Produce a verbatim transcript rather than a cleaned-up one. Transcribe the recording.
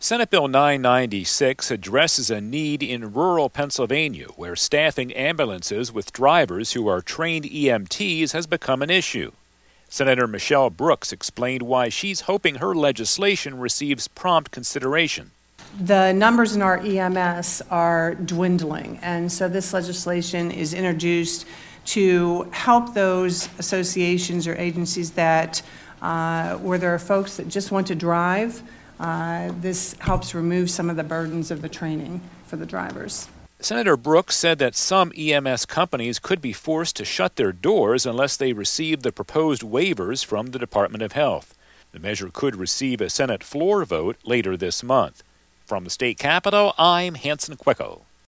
Senate Bill nine ninety-six addresses a need in rural Pennsylvania where staffing ambulances with drivers who are trained E M Ts has become an issue. Senator Michelle Brooks explained why she's hoping her legislation receives prompt consideration. The numbers in our E M S are dwindling, and so this legislation is introduced to help those associations or agencies that uh, where there are folks that just want to drive. Uh, this helps remove some of the burdens of the training for the drivers. Senator Brooks said that some E M S companies could be forced to shut their doors unless they receive the proposed waivers from the Department of Health. The measure could receive a Senate floor vote later this month. From the state capitol, I'm Hanson Quicko.